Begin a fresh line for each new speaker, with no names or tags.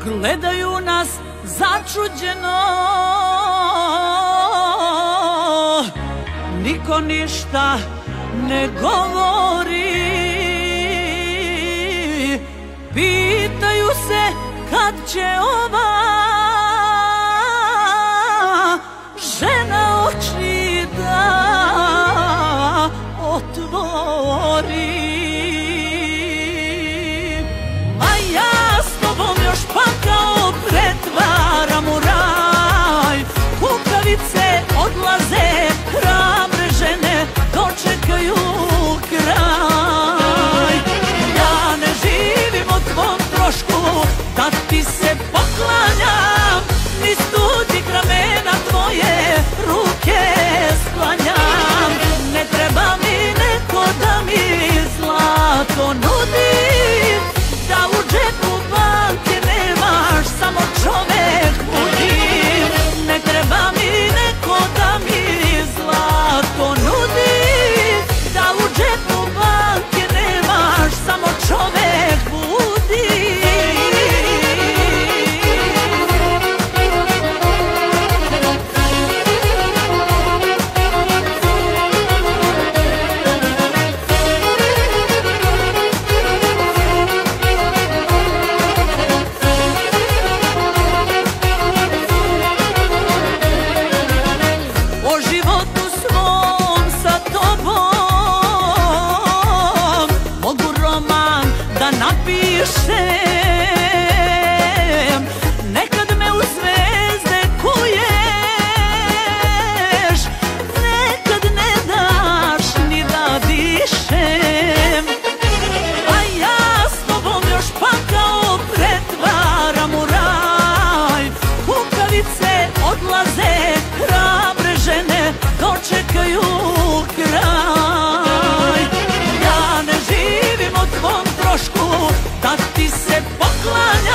Gledaju nas začuđeno, niko ništa ne govori. Pitaju se kad će ova žena oči da otvori. Ma ja s tobom još pakao pretvaram u raj. Kukavice odlaze, hrabre žene dočekaju kraj. Ja ne živim o tvom trošku, da ti se poklanjam, ni studi ramena tvoje ruke sklanjam. Ne treba mi neko da mi zlato nudi, da u džepu banke nemaš, samo čovek budi. Ne treba mi neko da mi zlato nudi, da u džepu banke nemaš, samo čovek budi. Nekad me u zvezde kuješ, nekad ne daš ni da dišem. A ja s tobom još pakao pretvaram u raj. Kukavice odlaze, hrabre žene dočekaju kraj. Ja ne živim o tvom trošku, da ti se poklanjam,